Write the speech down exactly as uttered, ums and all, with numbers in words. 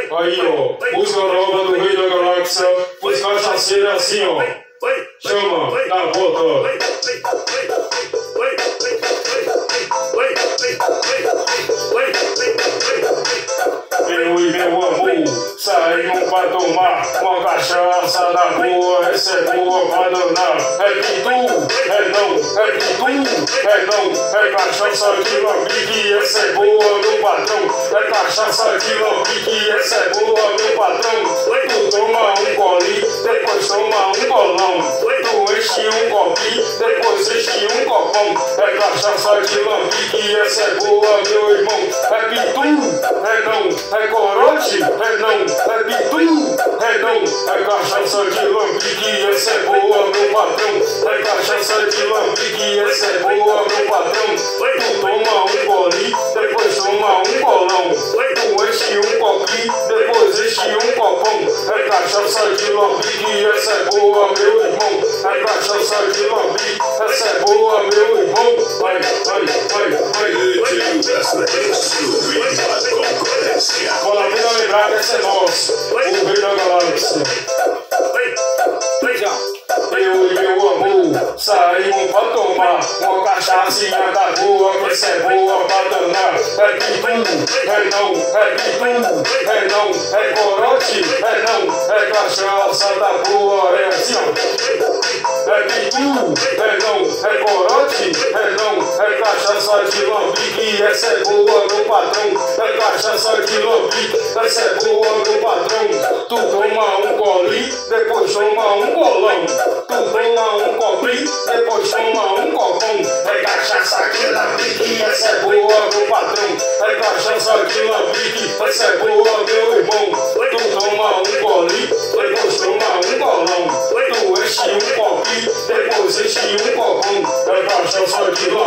Aí, ó, música nova do Rei da Galáxia, os cachaceiros assim, ó. Chama, na volta. Eu e meu amor saímos pra tomar uma cachaça da boa, essa é boa pra danar. É pitu, é não, é pitu, é não, é cachaça de lambique, essa é boa, meu patrão. É cachaça de lambique, essa é boa, meu patrão. Tu toma um golinho, depois toma um golão. Tu enche um copinho, depois enche um copão. É cachaça de lambique, essa é boa, meu irmão. É pitu, é não, é corote, é não, é pitu, é não. É cachaça de lambique, essa é boa, meu patrão. É cachaça de lambique, essa é boa, meu patrão. Tu toma um golinho, depois toma um golão. Tu enche um copinho, depois enche um copão. É cachaça de lambique, essa é boa, meu irmão. É cachaça de lambique, essa é boa, meu irmão. Vai, vai, vai, vai. Fala, vem lembrar que essa é nossa, o Rei da Galáxia. Eu e meu amor saímos pra tomar uma cachaçinha da boa, que essa é boa pra danar. É pitu, é não, é pitu, é não, é corote, é não, é cachaça da boa, é assim, ó. É pitu, é não, é corote, é não, é cachaça de lambique, essa é boa, meu patrão. É cachaça de lambique, essa é boa, meu patrão. Tu toma um golinho, depois toma um golão. Tu toma um copinho, depois toma um copão. É cachaça de lambique, essa é boa, meu patrão. É cachaça de lambique, essa é boa, meu irmão. Tu toma um golinho, depois toma um golão. Tu enche um copinho, depois enche um copão. É cachaça de lambique.